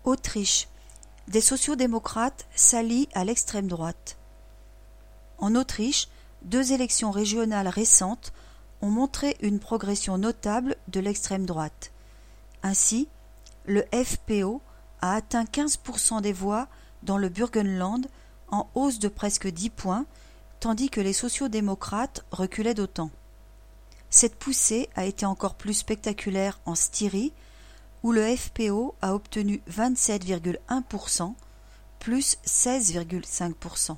Autriche. Des sociaux-démocrates s'allient à l'extrême droite. En Autriche, 2 élections régionales récentes ont montré une progression notable de l'extrême droite. Ainsi, le FPO a atteint 15% des voix dans le Burgenland, en hausse de presque 10 points, tandis que les sociaux-démocrates reculaient d'autant. Cette poussée a été encore plus spectaculaire en Styrie, où le FPO a obtenu 27,1%, plus 16,5%.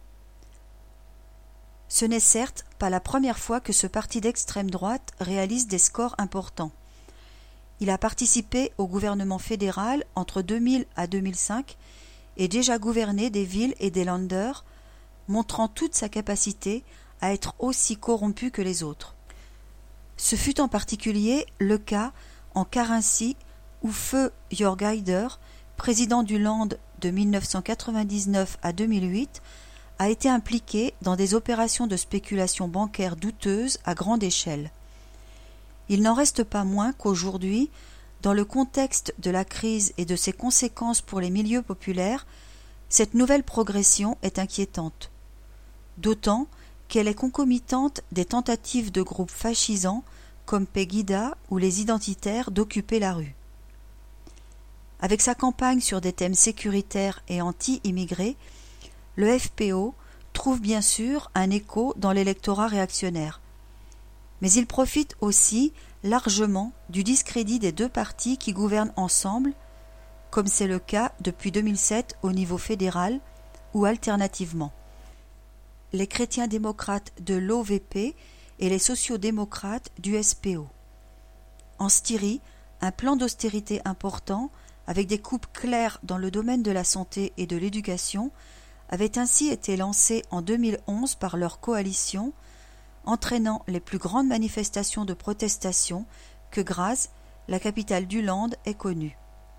Ce n'est certes pas la première fois que ce parti d'extrême droite réalise des scores importants. Il a participé au gouvernement fédéral entre 2000 à 2005 et déjà gouverné des villes et des Länder, montrant toute sa capacité à être aussi corrompu que les autres. Ce fut en particulier le cas en Carinthie où feu Jörg Haider, président du Land de 1999 à 2008, a été impliqué dans des opérations de spéculation bancaire douteuses à grande échelle. Il n'en reste pas moins qu'aujourd'hui, dans le contexte de la crise et de ses conséquences pour les milieux populaires, cette nouvelle progression est inquiétante. D'autant qu'elle est concomitante des tentatives de groupes fascisants comme Pegida ou les identitaires d'occuper la rue. Avec sa campagne sur des thèmes sécuritaires et anti-immigrés, le FPO trouve bien sûr un écho dans l'électorat réactionnaire. Mais il profite aussi largement du discrédit des 2 partis qui gouvernent ensemble, comme c'est le cas depuis 2007 au niveau fédéral, ou alternativement. Les chrétiens-démocrates de l'OVP et les sociaux-démocrates du SPO. En Styrie, un plan d'austérité important, avec des coupes claires dans le domaine de la santé et de l'éducation, avait ainsi été lancé en 2011 par leur coalition, entraînant les plus grandes manifestations de protestation que Graz, la capitale du Land, ait connues.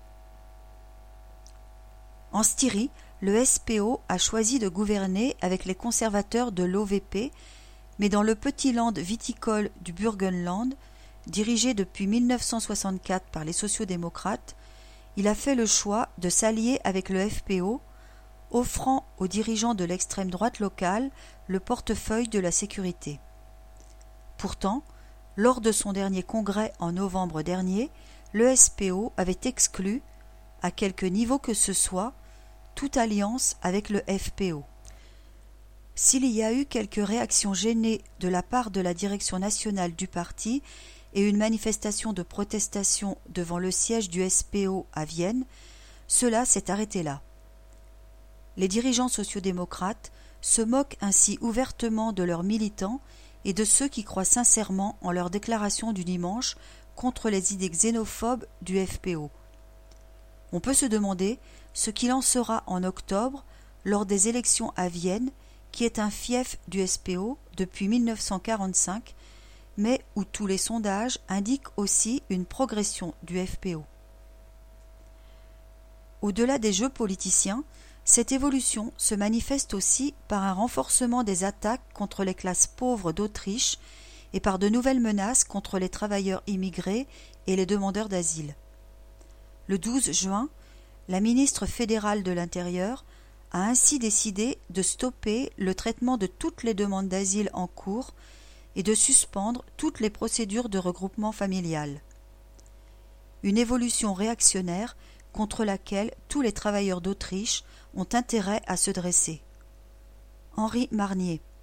En Styrie, le SPO a choisi de gouverner avec les conservateurs de l'OVP, mais dans le petit land viticole du Burgenland, dirigé depuis 1964 par les sociaux-démocrates, il a fait le choix de s'allier avec le FPO, offrant aux dirigeants de l'extrême droite locale le portefeuille de la sécurité. Pourtant, lors de son dernier congrès en novembre dernier, le SPO avait exclu, à quelque niveau que ce soit, toute alliance avec le FPO. S'il y a eu quelques réactions gênées de la part de la direction nationale du parti et une manifestation de protestation devant le siège du SPO à Vienne, cela s'est arrêté là. Les dirigeants sociaux-démocrates se moquent ainsi ouvertement de leurs militants et de ceux qui croient sincèrement en leurs déclarations du dimanche contre les idées xénophobes du FPO. On peut se demander ce qu'il en sera en octobre lors des élections à Vienne, qui est un fief du SPO depuis 1945, mais où tous les sondages indiquent aussi une progression du FPO. Au-delà des jeux politiciens, cette évolution se manifeste aussi par un renforcement des attaques contre les classes pauvres d'Autriche et par de nouvelles menaces contre les travailleurs immigrés et les demandeurs d'asile. Le 12 juin, la ministre fédérale de l'Intérieur a ainsi décidé de stopper le traitement de toutes les demandes d'asile en cours et de suspendre toutes les procédures de regroupement familial. Une évolution réactionnaire contre laquelle tous les travailleurs d'Autriche ont intérêt à se dresser. Henri Marnier.